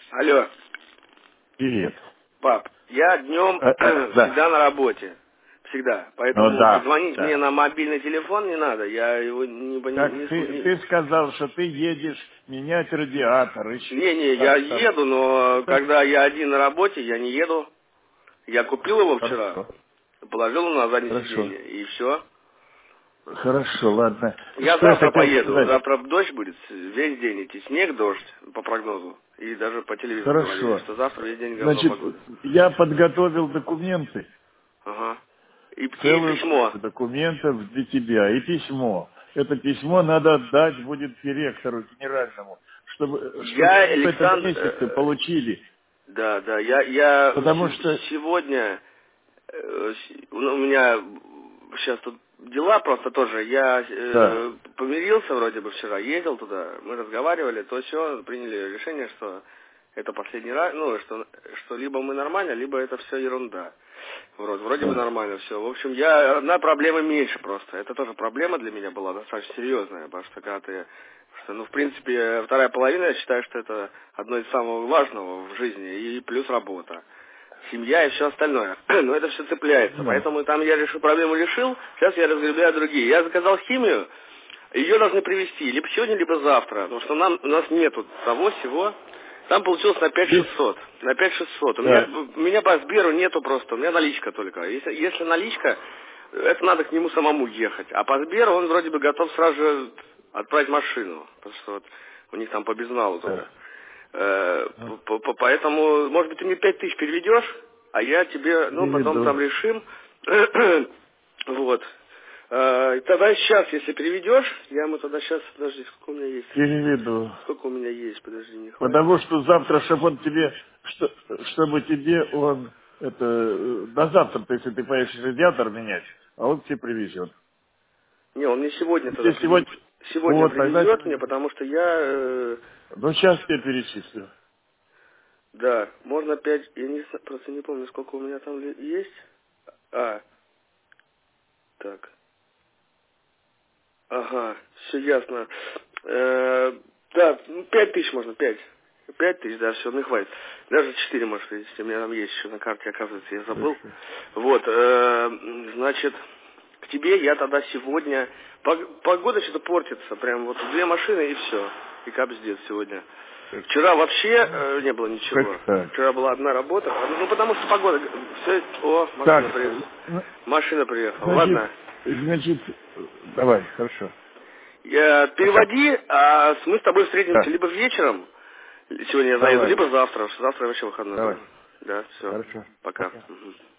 Алло, Привет. пап, я днем Да. всегда на работе. Всегда. Ну Поэтому да, звонить мне да. на мобильный телефон не надо. Я его Так ты сказал, что ты едешь менять радиатор. Не, я Как там? еду, но когда я один на работе, я не еду. Я купил его вчера, Хорошо. положил его на заднее Хорошо. сиденье, и все. Хорошо, ладно. Я Что я завтра хотел поеду. сказать? Завтра дождь будет весь день идти. Снег, дождь, по прогнозу. И даже по телевизору говорили, Хорошо. что завтра весь день говно Значит, погода. я подготовил документы, Ага. И целую письмо. кучу документов для тебя, и письмо. Это письмо надо отдать будет директору генеральному, чтобы Я, они в этом Александр, месяце получили. да, я Потому что, сегодня, у меня сейчас тут дела просто тоже, я да, помирился вроде бы вчера, ездил туда, мы разговаривали, то все, приняли решение, что это последний раз, ну, что либо мы нормально, либо это все ерунда. Вроде бы да. нормально все. В общем, одна проблема меньше просто. Это тоже проблема для меня была достаточно серьезная, потому что когда ты, в принципе, вторая половина, я считаю, что это одно из самого важного в жизни, и плюс работа. Семья и все остальное. Но это все цепляется. Да. Поэтому там я проблему решил, сейчас я разгребляю другие. Я заказал химию, ее должны привезти либо сегодня, либо завтра, потому что у нас нету того всего. Там получилось на 5600. На 5600. Да. У меня по Сберу нету просто, у меня наличка только. Если наличка, это надо к нему самому ехать. А по Сберу он вроде бы готов сразу же отправить машину. Потому что вот у них там по безналу только. Да. Поэтому, может быть, ты мне 5000 переведешь, а я тебе, потом Переведу. там решим. Вот. Тогда сейчас, если переведешь, я ему тогда сейчас, подожди, сколько у меня есть? Переведу. Сколько у меня есть, подожди, не хватит. Потому что завтра, чтобы он тебе, чтобы тебе он, на завтра, если ты поедешь радиатор менять, а он тебе привезет. Не, он мне сегодня тогда Если сегодня, сегодня вот, тогда, привезет мне, потому что я, ну, сейчас тебе перечислю. да, можно опять, просто не помню, сколько у меня там есть. Так, ага, все ясно. Да, 5000 можно, 5000, да, все, не хватит. Даже 4, может, если у меня там есть еще на карте, оказывается, я забыл. Хорошо. Вот, значит, к тебе я тогда сегодня... Погода что-то портится, прям вот 2 машины и все. И капздец сегодня. Вчера вообще не было ничего. Как так? Вчера была одна работа, потому что погода... Все, машина Так, приехала. Машина приехала, значит, ладно. значит, давай, хорошо. Пока. Переводи, а мы с тобой встретимся Да, либо вечером, сегодня я заеду, давай, либо завтра, потому что завтра вообще выходной. давай. Да, все, Хорошо. пока. Пока. Мгм.